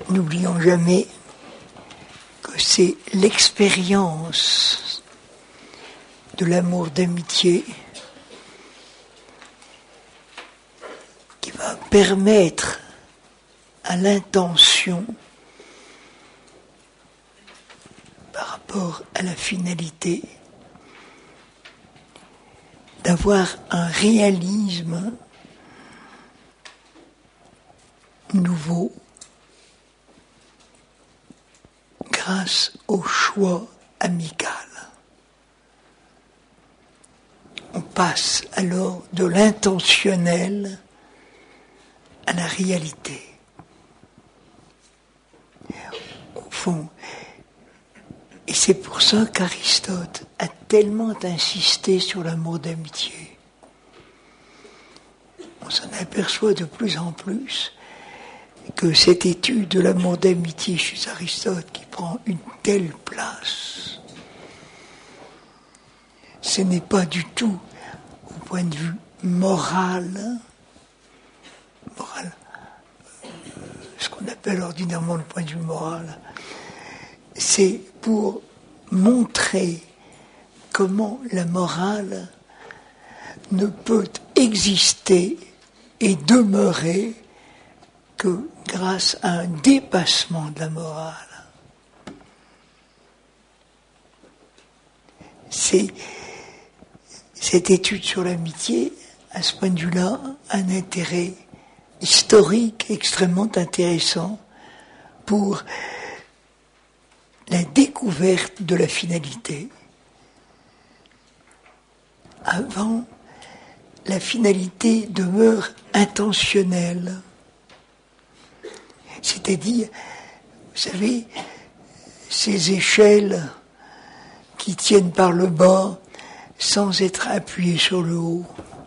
N'oublions jamais que c'est l'expérience de l'amour d'amitié qui va permettre à l'intention par rapport à la finalité d'avoir un réalisme nouveau grâce au choix amical. On passe alors de l'intentionnel à la réalité. Au fond, et c'est pour ça qu'Aristote a tellement insisté sur l'amour d'amitié. On s'en aperçoit de plus en plus que cette étude de l'amour d'amitié chez Aristote qui prend une telle place, ce n'est pas du tout au point de vue moral, ce qu'on appelle ordinairement le point de vue moral, c'est pour montrer comment la morale ne peut exister et demeurer que grâce à un dépassement de la morale. C'est cette étude sur l'amitié, à ce point de vue-là, un intérêt historique extrêmement intéressant pour la découverte de la finalité. Avant, la finalité demeure intentionnelle. C'est-à-dire, vous savez, ces échelles qui tiennent par le bas sans être appuyées sur le haut.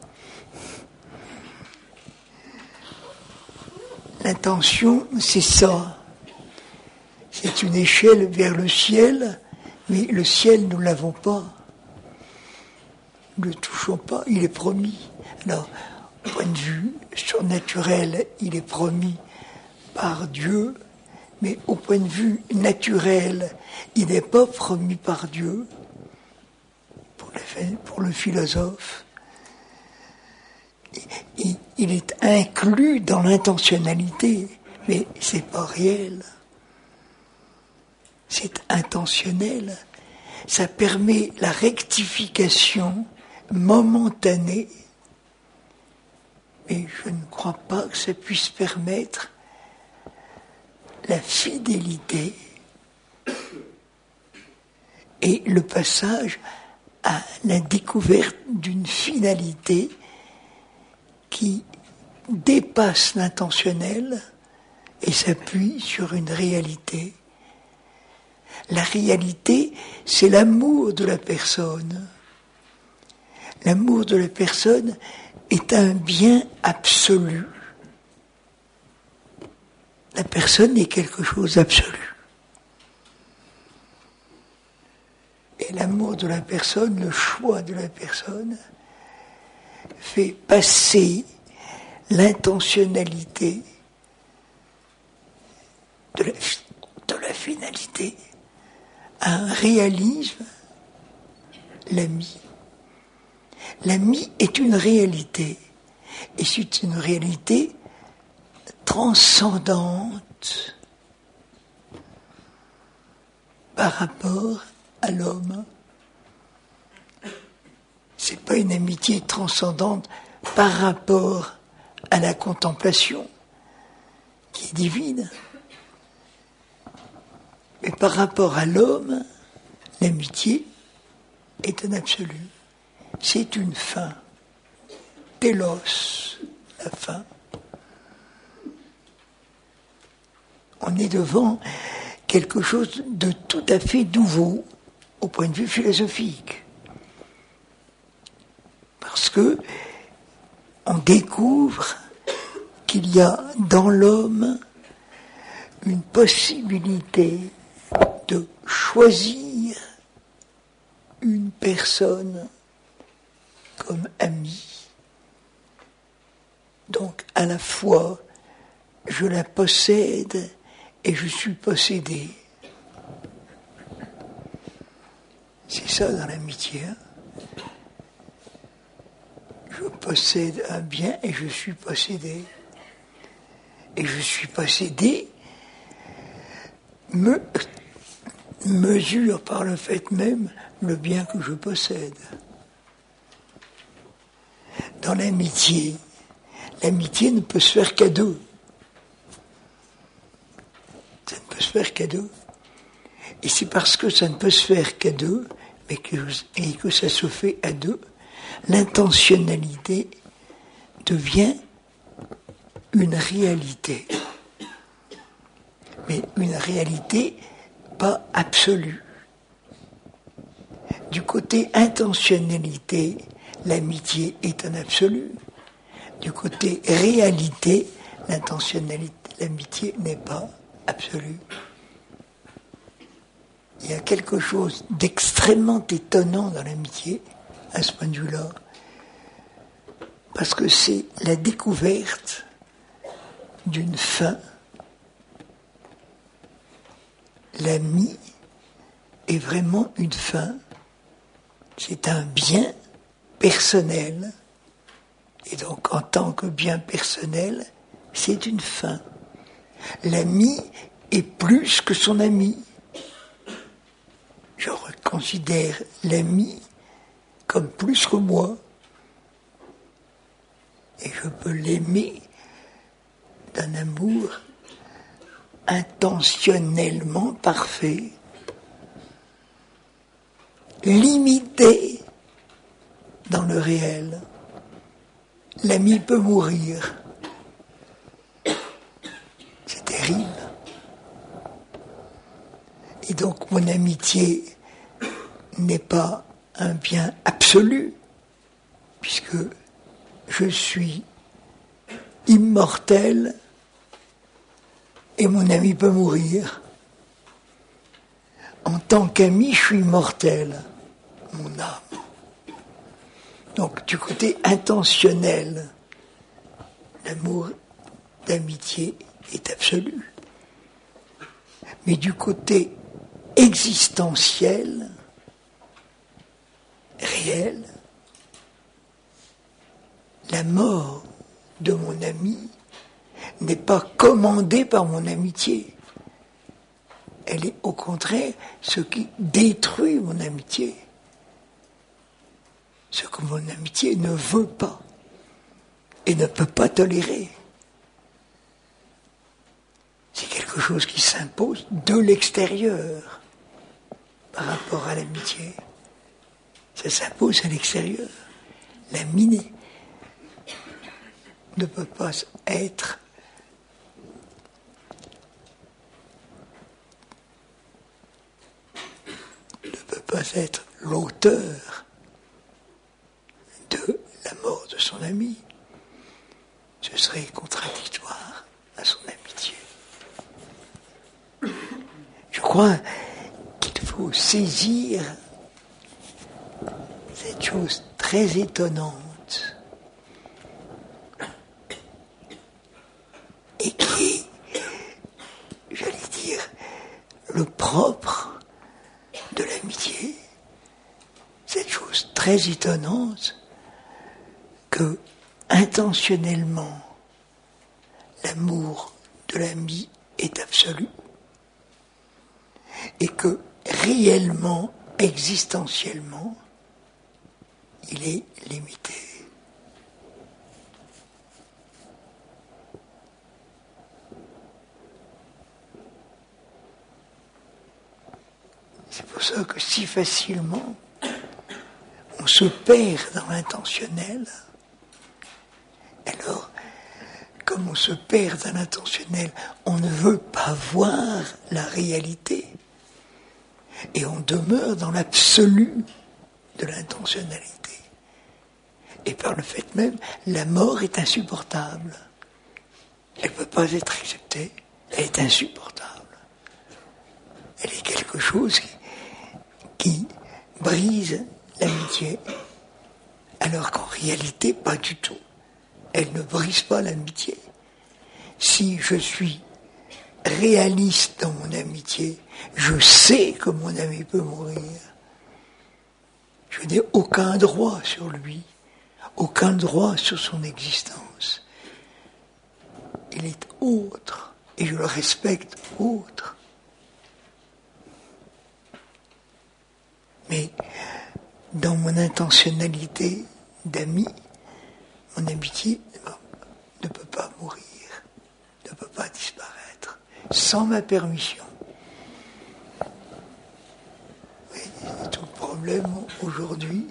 L'intention, c'est ça. C'est une échelle vers le ciel, mais le ciel, nous ne l'avons pas. Ne le touchons pas, il est promis. Alors, au point de vue surnaturel, il est promis par Dieu, mais au point de vue naturel, il n'est pas promis par Dieu. Pour le philosophe, il est inclus dans l'intentionnalité, mais c'est pas réel. C'est intentionnel. Ça permet la rectification momentanée, mais je ne crois pas que ça puisse permettre la fidélité et le passage à la découverte d'une finalité qui dépasse l'intentionnel et s'appuie sur une réalité. La réalité, c'est l'amour de la personne. L'amour de la personne est un bien absolu. La personne est quelque chose d'absolu. Et l'amour de la personne, le choix de la personne, fait passer l'intentionnalité de la finalité à un réalisme, l'ami. L'ami est une réalité, et c'est une réalité transcendante par rapport à l'homme. C'est pas une amitié transcendante par rapport à la contemplation, qui est divine. Mais par rapport à l'homme, l'amitié est un absolu. C'est une fin. Télos, la fin. On est devant quelque chose de tout à fait nouveau au point de vue philosophique. Parce que on découvre qu'il y a dans l'homme une possibilité de choisir une personne comme amie. Donc à la fois je la possède et je suis possédé. C'est ça dans l'amitié. Hein. Je possède un bien et je suis possédé. Et je suis possédé mesure par le fait même le bien que je possède. Dans l'amitié ne peut se faire qu'à deux. Ça ne peut se faire qu'à deux. Et c'est parce que ça ne peut se faire qu'à deux, et que ça se fait à deux, l'intentionnalité devient une réalité. Mais une réalité pas absolue. Du côté intentionnalité, l'amitié est un absolu. Du côté réalité, l'intentionnalité, l'amitié n'est pas absolue. Il y a quelque chose d'extrêmement étonnant dans l'amitié, à ce point de vue-là, parce que c'est la découverte d'une fin. L'ami est vraiment une fin. C'est un bien personnel. Et donc, en tant que bien personnel, c'est une fin. L'ami est plus que son ami. Je considère l'ami comme plus que moi. Et je peux l'aimer d'un amour intentionnellement parfait, limité dans le réel. L'ami peut mourir. C'est terrible. Et donc mon amitié n'est pas un bien absolu, puisque je suis immortel et mon ami peut mourir. En tant qu'ami, je suis mortel, mon âme. Donc, du côté intentionnel, l'amour d'amitié est absolu. Mais du côté existentiel, réel, la mort de mon ami n'est pas commandée par mon amitié. Elle est au contraire ce qui détruit mon amitié. Ce que mon amitié ne veut pas et ne peut pas tolérer. C'est quelque chose qui s'impose de l'extérieur par rapport à l'amitié. Ça s'impose à l'extérieur. L'ami ne peut pas être l'auteur de la mort de son ami. Ce serait contradictoire à son amitié. Je crois qu'il faut saisir cette chose très étonnante et qui est, j'allais dire, le propre de l'amitié, cette chose très étonnante que, intentionnellement, l'amour de l'ami est absolu et que, réellement, existentiellement, il est limité. C'est pour ça que si facilement on se perd dans l'intentionnel, alors, comme on se perd dans l'intentionnel, on ne veut pas voir la réalité. Et on demeure dans l'absolu de l'intentionnalité. Et par le fait même, la mort est insupportable. Elle ne peut pas être acceptée, elle est insupportable. Elle est quelque chose qui brise l'amitié, alors qu'en réalité, pas du tout. Elle ne brise pas l'amitié. Si je suis réaliste dans mon amitié. Je sais que mon ami peut mourir. Je n'ai aucun droit sur lui, aucun droit sur son existence. Il est autre, et je le respecte autre. Mais dans mon intentionnalité d'ami, mon amitié ne peut pas mourir, ne peut pas disparaître, sans ma permission. Oui, c'est tout le problème aujourd'hui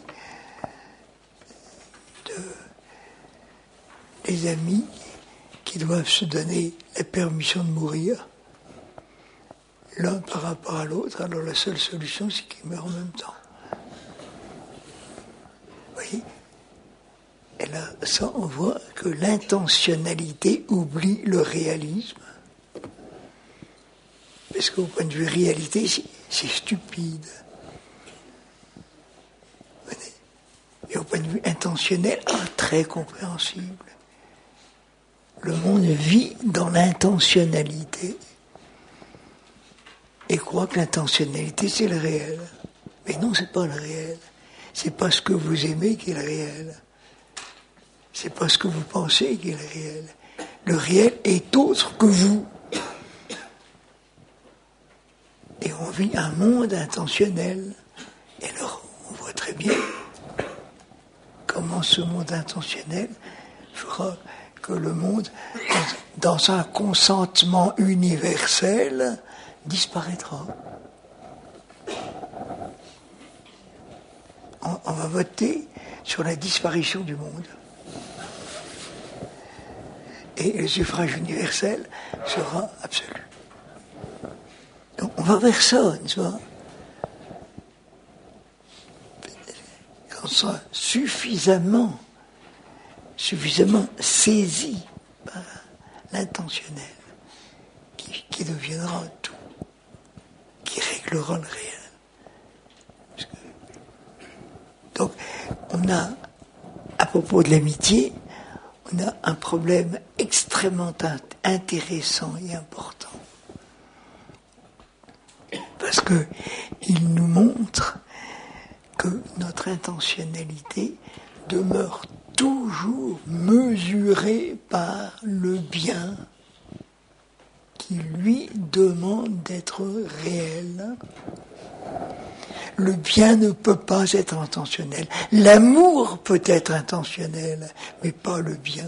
des amis qui doivent se donner la permission de mourir, l'un par rapport à l'autre. Alors la seule solution, c'est qu'ils meurent en même temps. Oui. Et là, ça, on voit que l'intentionnalité oublie le réalisme. Parce qu'au point de vue réalité, c'est stupide. Et au point de vue intentionnel, très compréhensible. Le monde vit dans l'intentionnalité et croit que l'intentionnalité, c'est le réel. Mais non, c'est pas le réel. C'est pas ce que vous aimez qui est le réel. C'est pas ce que vous pensez qui est le réel. Le réel est autre que vous. Et on vit un monde intentionnel. Et alors, on voit très bien comment ce monde intentionnel fera que le monde, dans un consentement universel, disparaîtra. On va voter sur la disparition du monde. Et le suffrage universel sera absolu. Donc on va vers ça, n'est-ce pas? Quand on sera suffisamment saisi par l'intentionnel, qui deviendra tout, qui réglera le réel. Donc, on a, à propos de l'amitié, on a un problème extrêmement intéressant et important. Parce qu'il nous montre que notre intentionnalité demeure toujours mesurée par le bien qui lui demande d'être réel. Le bien ne peut pas être intentionnel. L'amour peut être intentionnel, mais pas le bien.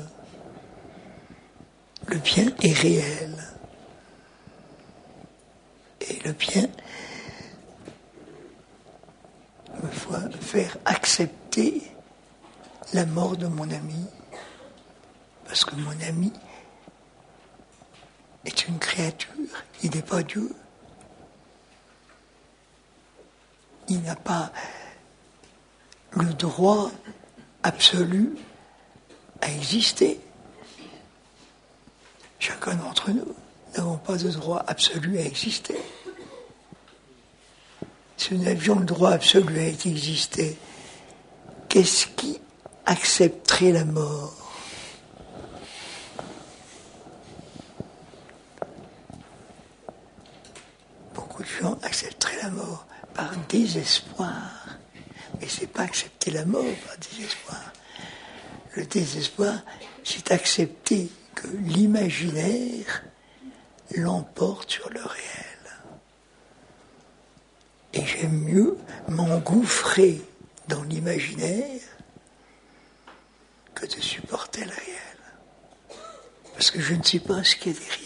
Le bien est réel. Et le bien me faut faire accepter la mort de mon ami, parce que mon ami est une créature, il n'est pas Dieu. Il n'a pas le droit absolu à exister. Chacun d'entre nous n'avons pas de droit absolu à exister. Si nous avions le droit absolu à exister, qu'est-ce qui accepterait la mort? Beaucoup de gens accepteraient la mort par désespoir. Mais c'est pas accepter la mort par désespoir. Le désespoir, c'est accepter que l'imaginaire l'emporte sur le réel. Et j'aime mieux m'engouffrer dans l'imaginaire que de supporter le réel. Parce que je ne sais pas ce qu'il y a derrière.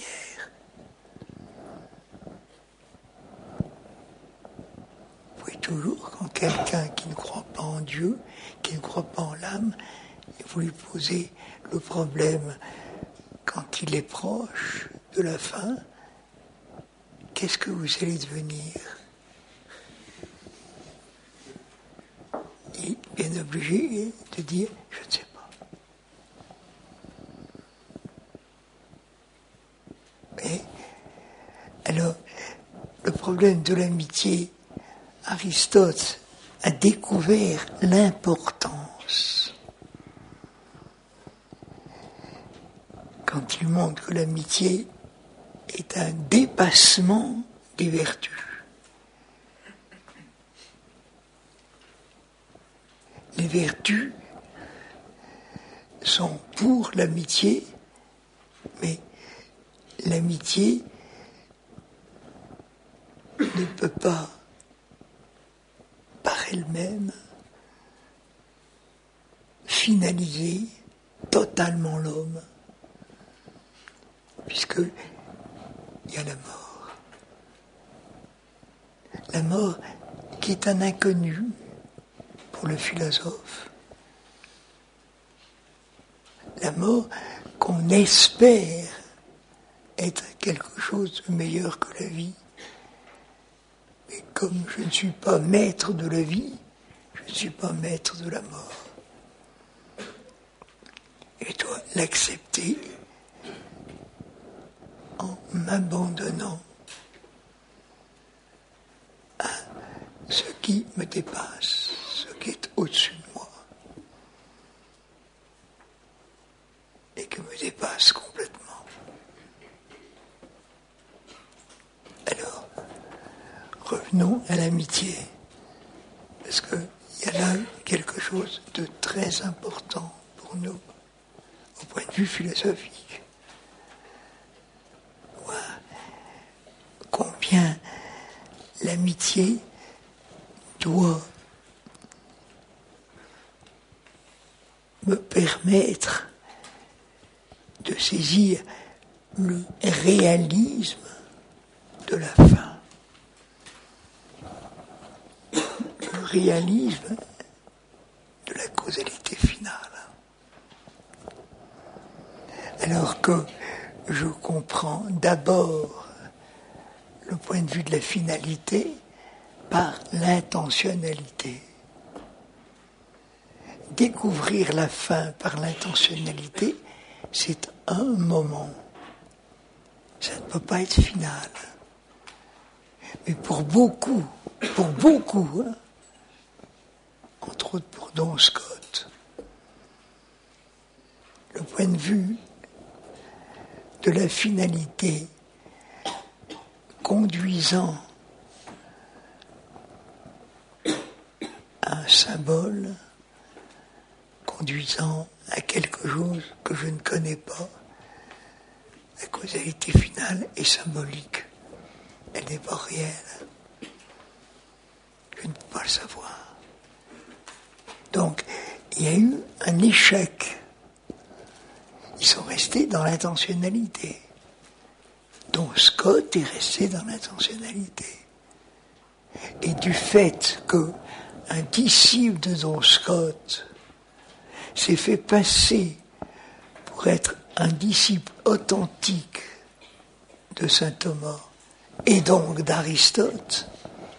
Toujours, quand quelqu'un qui ne croit pas en Dieu, qui ne croit pas en l'âme, vous lui posez le problème quand il est proche de la fin, qu'est-ce que vous allez devenir? Il est bien obligé de dire, je ne sais pas. Mais, alors, le problème de l'amitié, Aristote a découvert l'importance. Quand il montre que l'amitié est un dépassement des vertus. Les vertus sont pour l'amitié, mais l'amitié ne peut pas, par elle-même, finaliser totalement l'homme, puisque il y a la mort. La mort qui est un inconnu pour le philosophe. La mort qu'on espère être quelque chose de meilleur que la vie. Mais comme je ne suis pas maître de la vie, je ne suis pas maître de la mort. Et je dois l'accepter en m'abandonnant à ce qui me dépasse, ce qui est au-dessus de moi, et qui me dépasse complètement. Alors, revenons à l'amitié, parce qu'il y a là quelque chose de très important pour nous, au point de vue philosophique. Combien l'amitié doit me permettre de saisir le réalisme de la fin. Le réalisme de la causalité finale. Alors que je comprends d'abord le point de vue de la finalité par l'intentionnalité. Découvrir la fin par l'intentionnalité, c'est un moment. Ça ne peut pas être final. Mais pour beaucoup, hein, entre autres pour Don Scott, le point de vue de la finalité conduisant à un symbole, conduisant à quelque chose que je ne connais pas, la causalité finale est symbolique. Elle n'est pas réelle. Je ne peux pas le savoir. Donc, il y a eu un échec. Ils sont restés dans l'intentionnalité. Don Scott est resté dans l'intentionnalité. Et du fait qu'un disciple de Don Scott s'est fait passer pour être un disciple authentique de saint Thomas et donc d'Aristote,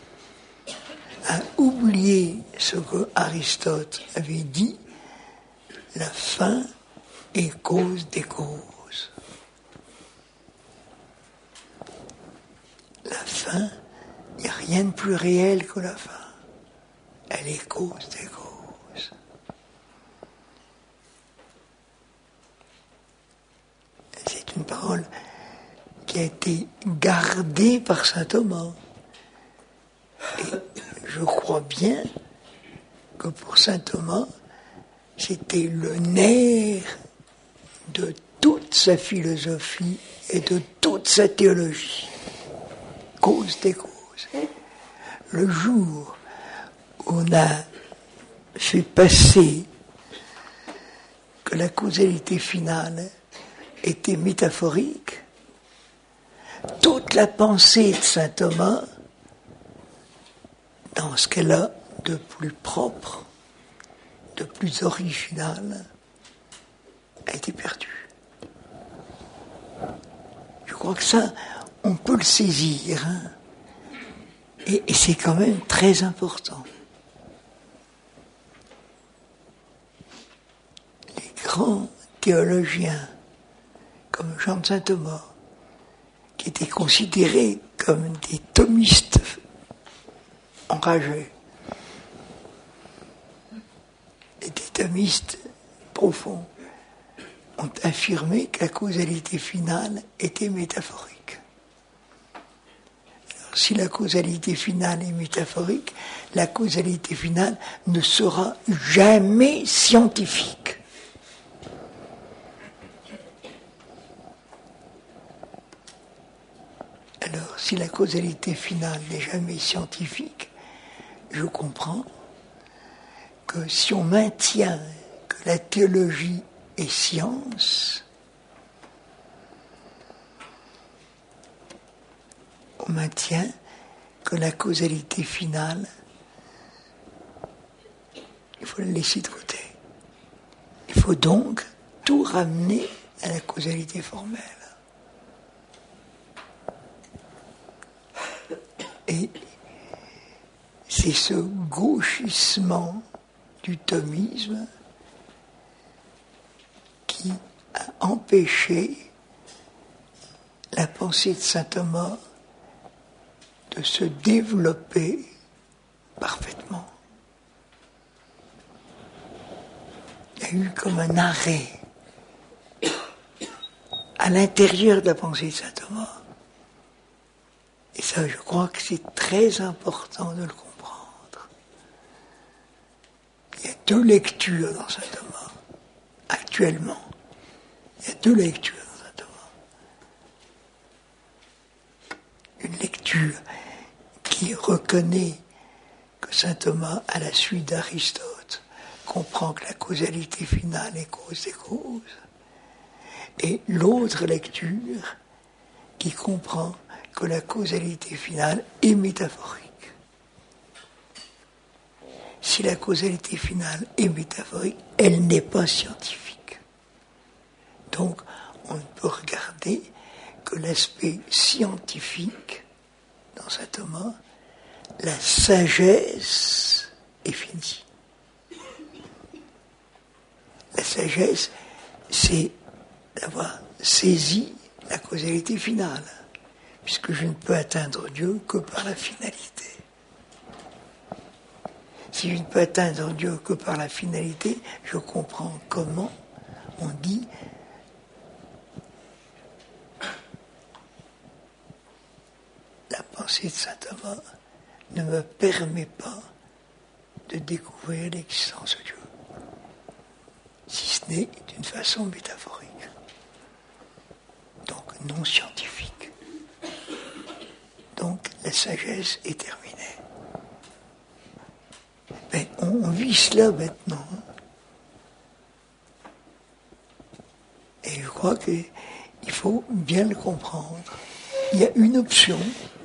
a oublié ce que Aristote avait dit, la fin est cause des causes. La fin, il n'y a rien de plus réel que la fin. Elle est cause des causes. C'est une parole qui a été gardée par saint Thomas. Et je crois bien que pour saint Thomas, c'était le nerf de toute sa philosophie et de toute sa théologie. Cause des causes. Le jour où on a fait passer que la causalité finale était métaphorique, toute la pensée de saint Thomas, dans ce qu'elle a de plus propre, de plus original, a été perdue. Je crois que ça, on peut le saisir, hein, et c'est quand même très important. Les grands théologiens, comme Jean de Saint Thomas, qui étaient considérés comme des thomistes enragés, et des thomistes profonds, ont affirmé que la causalité finale était métaphorique. si la causalité finale est métaphorique, la causalité finale ne sera jamais scientifique. Alors, si la causalité finale n'est jamais scientifique, je comprends que si on maintient que la théologie est science, on maintient que la causalité finale, il faut la laisser de côté. Il faut donc tout ramener à la causalité formelle. Et c'est ce gauchissement du thomisme qui a empêché la pensée de saint Thomas de se développer parfaitement. Il y a eu comme un arrêt à l'intérieur de la pensée de saint Thomas. Et ça, je crois que c'est très important de le comprendre. Il y a deux lectures dans saint Thomas, actuellement. Il y a deux lectures dans saint Thomas. Une lecture qui reconnaît que saint Thomas, à la suite d'Aristote, comprend que la causalité finale est cause des causes. Et l'autre lecture qui comprend que la causalité finale est métaphorique. Si la causalité finale est métaphorique, elle n'est pas scientifique. Donc, on ne peut regarder que l'aspect scientifique dans saint Thomas. La sagesse est finie. La sagesse, c'est d'avoir saisi la causalité finale, puisque je ne peux atteindre Dieu que par la finalité. Si je ne peux atteindre Dieu que par la finalité, je comprends comment on dit la pensée de saint Thomas ne me permet pas de découvrir l'existence de Dieu, si ce n'est d'une façon métaphorique, donc non scientifique. Donc la sagesse est terminée. Mais on vit cela maintenant. Et je crois qu'il faut bien le comprendre. Il y a une option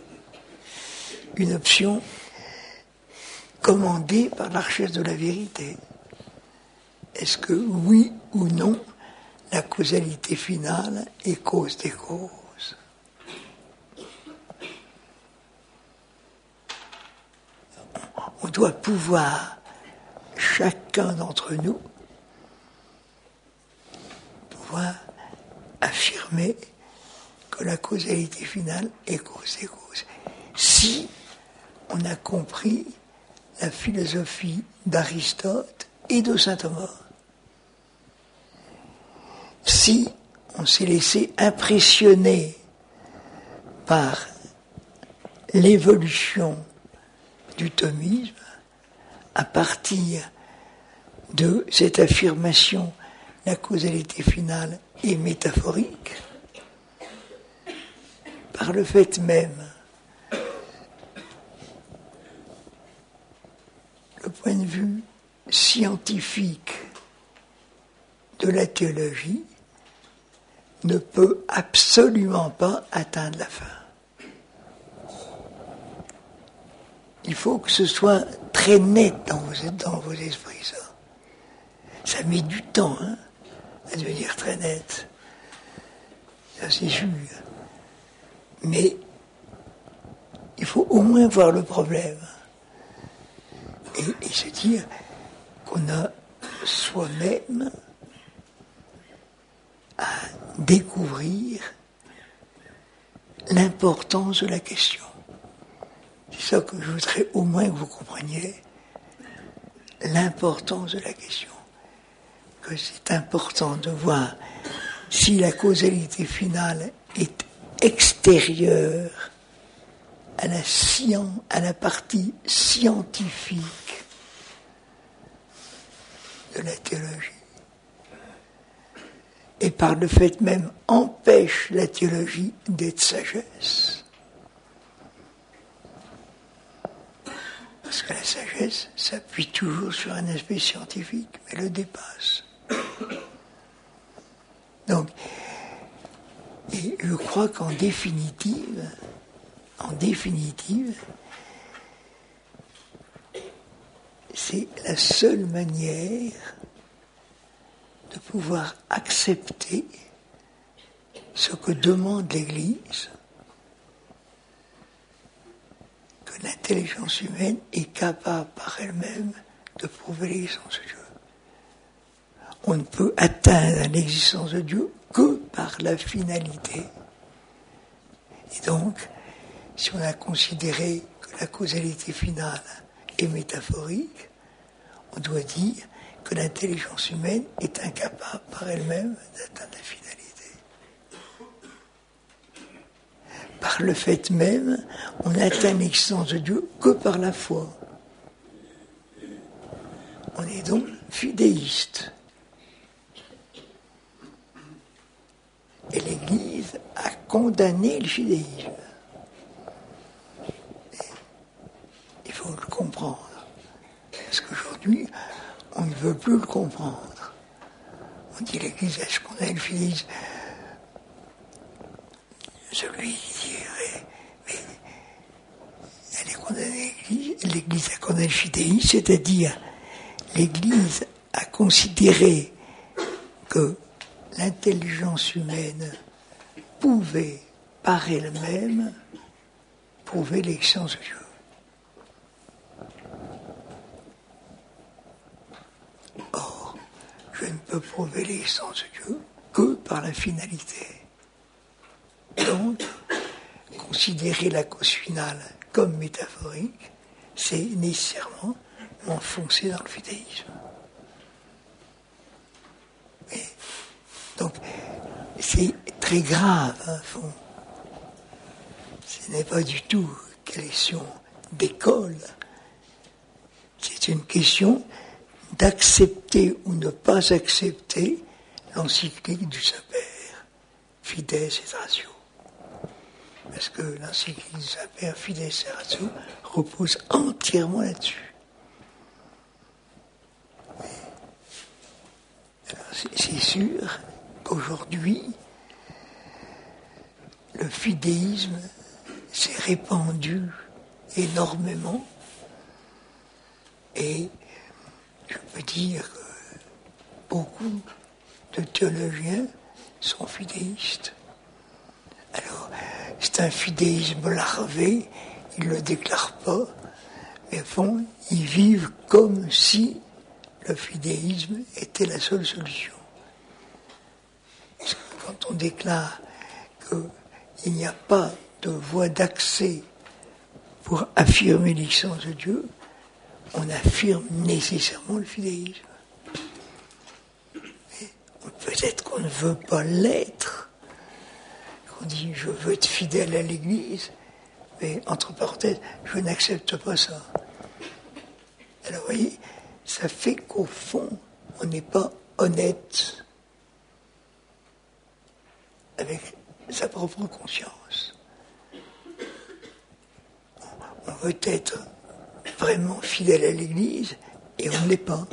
commandée par la recherche de la vérité. Est-ce que oui ou non, la causalité finale est cause des causes? On doit pouvoir, chacun d'entre nous, pouvoir affirmer que la causalité finale est cause des causes. Si on a compris la philosophie d'Aristote et de saint Thomas, si on s'est laissé impressionner par l'évolution du thomisme, à partir de cette affirmation, la causalité finale est métaphorique, par le fait même, le point de vue scientifique de la théologie ne peut absolument pas atteindre la fin. Il faut que ce soit très net dans vos esprits, ça. Ça met du temps, à devenir très net. Ça, c'est sûr. Mais il faut au moins voir le problème. Et se dire qu'on a soi-même à découvrir l'importance de la question. C'est ça que je voudrais au moins que vous compreniez, l'importance de la question. Que c'est important de voir si la causalité finale est extérieure à la partie scientifique de la théologie. Et par le fait même empêche la théologie d'être sagesse. Parce que la sagesse s'appuie toujours sur un aspect scientifique, mais le dépasse. Donc, et je crois qu'en définitive, c'est la seule manière de pouvoir accepter ce que demande l'Église, que l'intelligence humaine est capable par elle-même de prouver l'existence de Dieu. On ne peut atteindre l'existence de Dieu que par la finalité. Et donc, si on a considéré que la causalité finale est métaphorique, on doit dire que l'intelligence humaine est incapable par elle-même d'atteindre la finalité. Par le fait même, on atteint l'existence de Dieu que par la foi. On est donc fidéiste. Et l'Église a condamné le fidéisme. Il faut le comprendre. Parce qu'aujourd'hui, on ne veut plus le comprendre. On dit l'Église a condamné le fidéisme. Celui qui dirait, mais elle est condamnée, l'Église a condamné le fidéisme, c'est-à-dire l'Église a considéré que l'intelligence humaine pouvait, par elle-même, prouver l'existence de Dieu. Or, je ne peux prouver l'existence de Dieu que par la finalité. Donc, considérer la cause finale comme métaphorique, c'est nécessairement m'enfoncer dans le fidéisme. Et donc, c'est très grave, hein, fond. Ce n'est pas du tout question d'école. C'est une question d'accepter ou ne pas accepter l'encyclique du Saint-Père, Fides et Ratio. Parce que l'encyclique du Saint-Père, Fides et Ratio, repose entièrement là-dessus. Alors, c'est sûr qu'aujourd'hui, le fidéisme s'est répandu énormément et je peux dire que beaucoup de théologiens sont fidéistes. Alors, c'est un fidéisme larvé, ils ne le déclarent pas, mais au fond, ils vivent comme si le fidéisme était la seule solution. Parce que quand on déclare qu'il n'y a pas de voie d'accès pour affirmer l'existence de Dieu, on affirme nécessairement le fidéisme. Peut-être qu'on ne veut pas l'être, qu'on dit je veux être fidèle à l'Église, mais entre parenthèses, je n'accepte pas ça. Alors vous voyez, ça fait qu'au fond, on n'est pas honnête avec sa propre conscience. On veut être vraiment fidèle à l'Église et on ne l'est pas.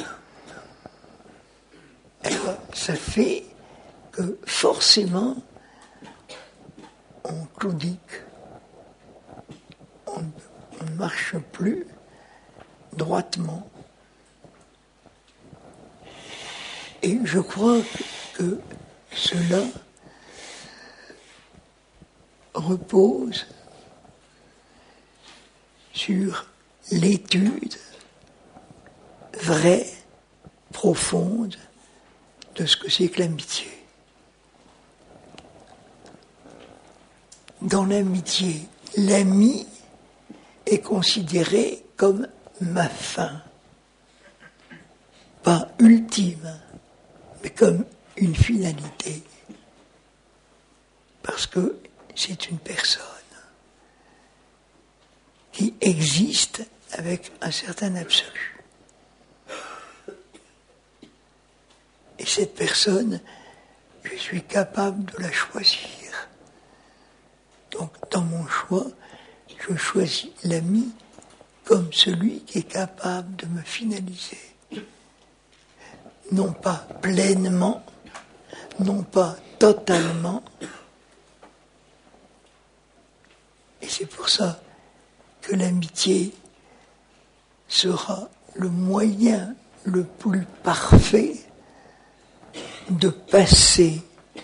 Alors, ça fait que forcément, on claudique. On ne marche plus droitement. Et je crois que cela repose sur l'étude vraie, profonde, de ce que c'est que l'amitié. Dans l'amitié, l'ami est considéré comme ma fin, pas ultime, mais comme une finalité, parce que c'est une personne. qui existe avec un certain absolu. Et cette personne, je suis capable de la choisir. Donc, dans mon choix, je choisis l'ami comme celui qui est capable de me finaliser. Non pas pleinement, non pas totalement. Et c'est pour ça que l'amitié sera le moyen le plus parfait de passer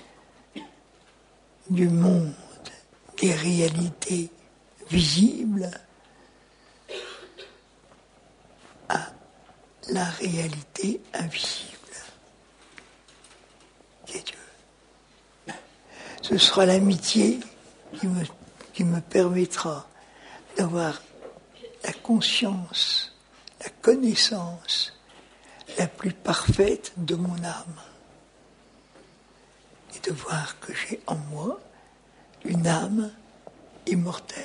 du monde des réalités visibles à la réalité invisible qui est Dieu. Ce sera l'amitié qui me permettra d'avoir la conscience, la connaissance la plus parfaite de mon âme et de voir que j'ai en moi une âme immortelle.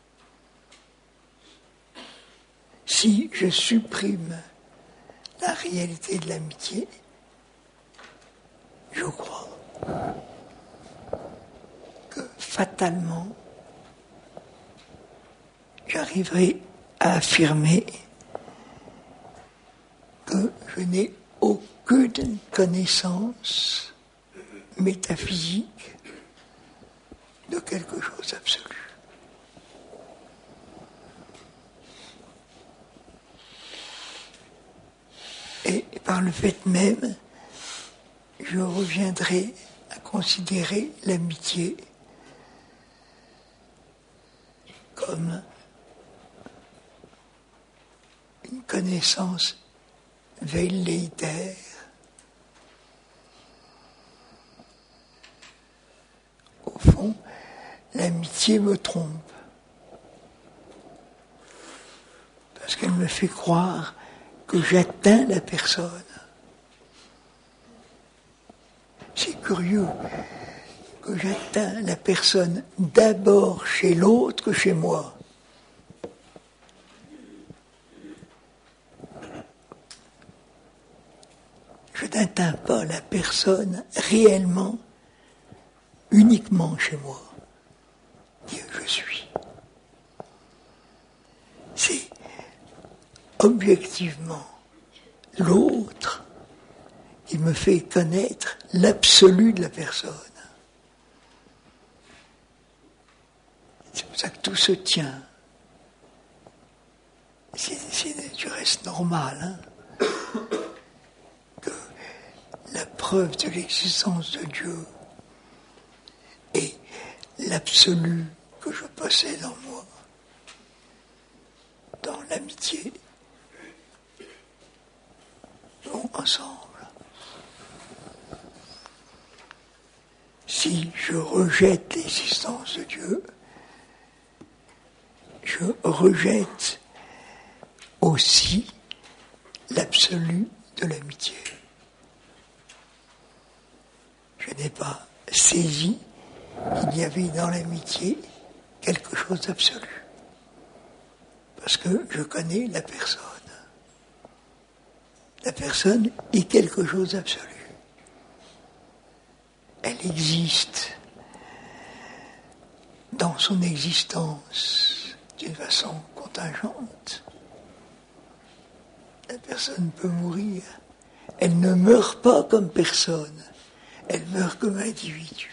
Si je supprime la réalité de l'amitié, je crois que fatalement, j'arriverai à affirmer que je n'ai aucune connaissance métaphysique de quelque chose d'absolu. Et par le fait même, je reviendrai à considérer l'amitié comme une connaissance velléitaire, au fond, l'amitié me trompe, parce qu'elle me fait croire que j'atteins la personne. C'est curieux que j'atteins la personne d'abord chez l'autre que chez moi. Je n'atteins pas la personne réellement, uniquement chez moi, qui je suis. C'est objectivement l'autre qui me fait connaître l'absolu de la personne. C'est pour ça que tout se tient. C'est du reste normal, hein, que la preuve de l'existence de Dieu et l'absolu que je possède en moi, dans l'amitié, vont ensemble. Si je rejette l'existence de Dieu, je rejette aussi l'absolu de l'amitié. Je n'ai pas saisi qu'il y avait dans l'amitié quelque chose d'absolu. Parce que je connais la personne. La personne est quelque chose d'absolu. Elle existe dans son existence d'une façon contingente. La personne peut mourir. Elle ne meurt pas comme personne. Elle meurt comme individu.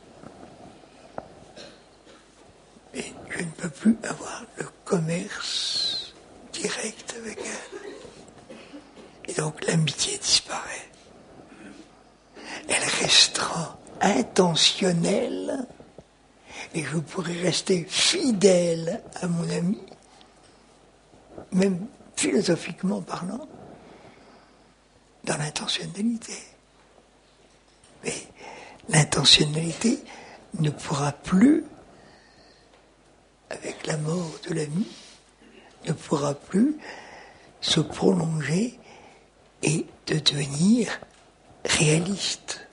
Et je ne peux plus avoir le commerce direct avec elle. Et donc l'amitié disparaît. Elle restera intentionnelle et je pourrai rester fidèle à mon ami, même philosophiquement parlant, dans l'intentionnalité. Mais l'intentionnalité ne pourra plus, avec la mort de l'ami, ne pourra plus se prolonger et de devenir réaliste.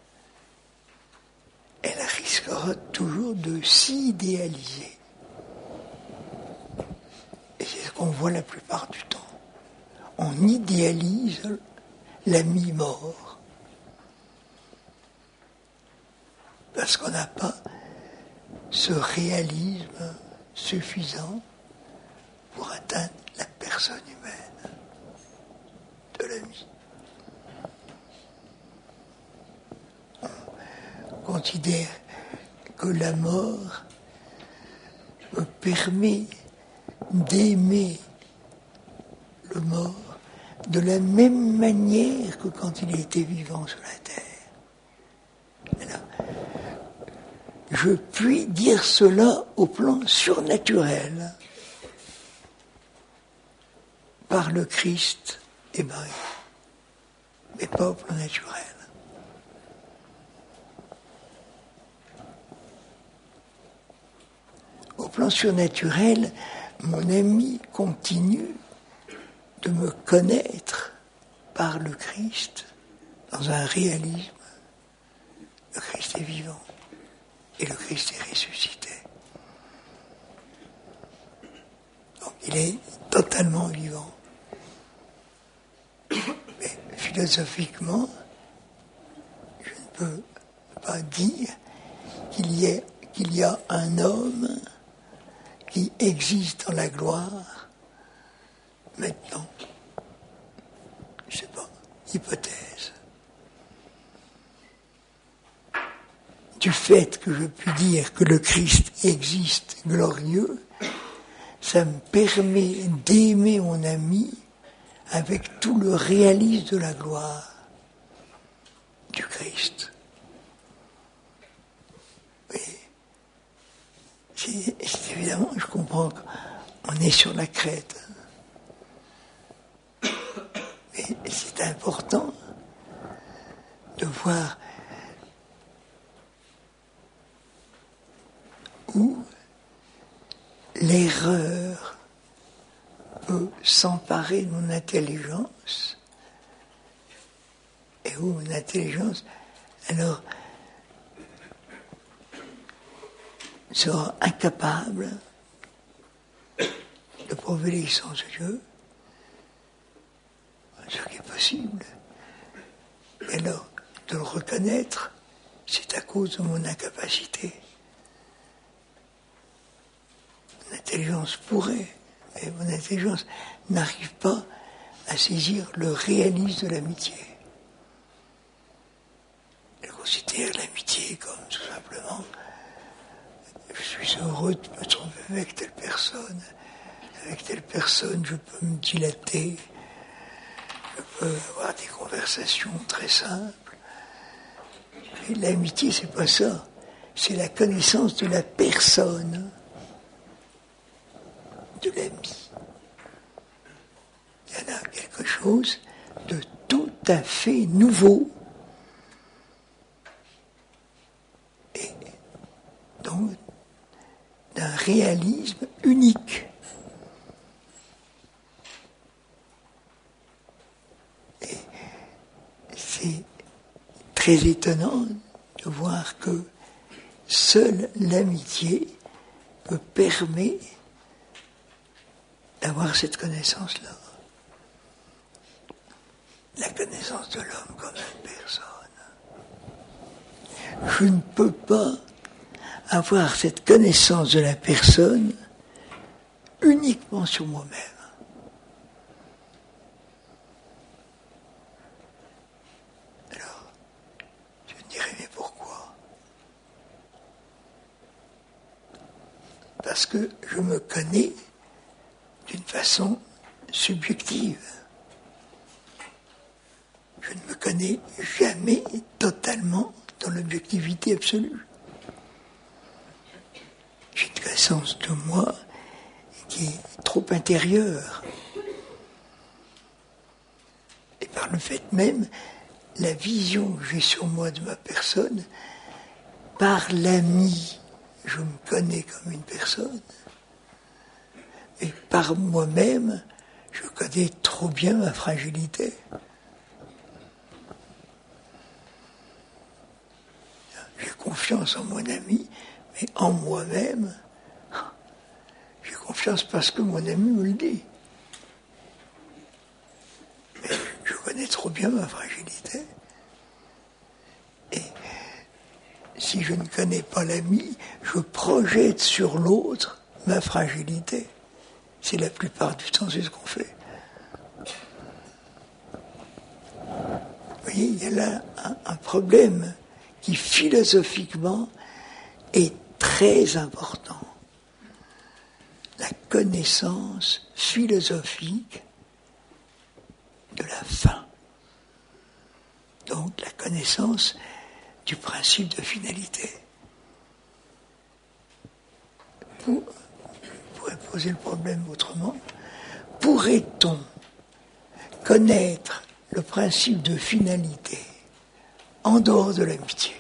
Elle risquera toujours de s'idéaliser. qu'on voit la plupart du temps. On idéalise l'ami mort. Parce qu'on n'a pas ce réalisme suffisant pour atteindre la personne humaine de l'ami. On considère que la mort me permet d'aimer le mort de la même manière que quand il était vivant sur la terre. Alors, je puis dire cela au plan surnaturel par le Christ et Marie, mais pas au plan naturel. Au plan surnaturel, mon ami continue de me connaître par le Christ dans un réalisme. Le Christ est vivant et le Christ est ressuscité. Donc il est totalement vivant. Mais philosophiquement, je ne peux pas dire qu'il y a un homme qui existe dans la gloire maintenant. Je ne sais pas, hypothèse. Du fait que je puis dire que le Christ existe glorieux, ça me permet d'aimer mon ami avec tout le réalisme de la gloire du Christ. C'est évidemment, je comprends qu'on est sur la crête. Mais c'est important de voir où l'erreur peut s'emparer de mon intelligence et où mon intelligence, alors, sera incapable de prouver l'existence de Dieu, ce qui est possible. Et alors, de le reconnaître, c'est à cause de mon incapacité. Mon intelligence pourrait, mais mon intelligence n'arrive pas à saisir le réalisme de l'amitié. Elle considère l'amitié comme tout simplement je suis heureux de me trouver avec telle personne. Avec telle personne, je peux me dilater. Je peux avoir des conversations très simples. Mais l'amitié, c'est pas ça. C'est la connaissance de la personne, de l'ami. Il y en a quelque chose de tout à fait nouveau. Et donc, d'un réalisme unique. Et c'est très étonnant de voir que seule l'amitié me permet d'avoir cette connaissance-là. La connaissance de l'homme comme une personne. Je ne peux pas avoir cette connaissance de la personne uniquement sur moi-même. Alors, je me dirais, mais pourquoi ? Parce que je me connais d'une façon subjective. Je ne me connais jamais totalement dans l'objectivité absolue. J'ai une connaissance de moi qui est trop intérieure. Et par le fait même, la vision que j'ai sur moi de ma personne, par l'ami, je me connais comme une personne. Et par moi-même, je connais trop bien ma fragilité. J'ai confiance en mon ami, mais en moi-même, j'ai confiance parce que mon ami me le dit. trop bien ma fragilité. Et si je ne connais pas l'ami, je projette sur l'autre ma fragilité. C'est la plupart du temps, c'est ce qu'on fait. Vous voyez, il y a là un problème qui philosophiquement est très important. La connaissance philosophique de la fin. Donc la connaissance du principe de finalité. On pourrait poser le problème autrement. Pourrait-on connaître le principe de finalité en dehors de l'amitié?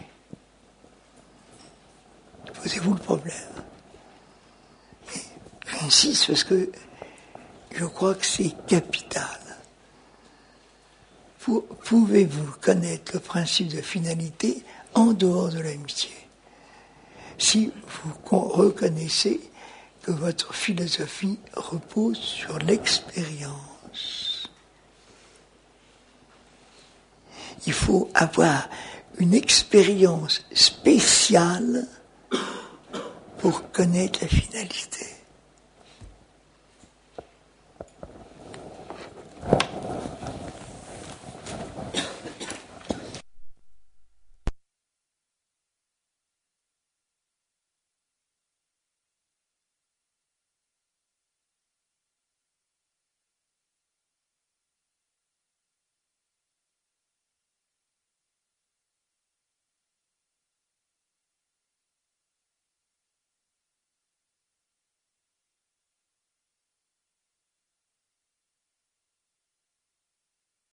Posez-vous le problème. Et j'insiste parce que je crois que c'est capital. Pouvez-vous connaître le principe de finalité en dehors de l'amitié? Si vous reconnaissez que votre philosophie repose sur l'expérience. Il faut avoir une expérience spéciale pour connaître la finalité.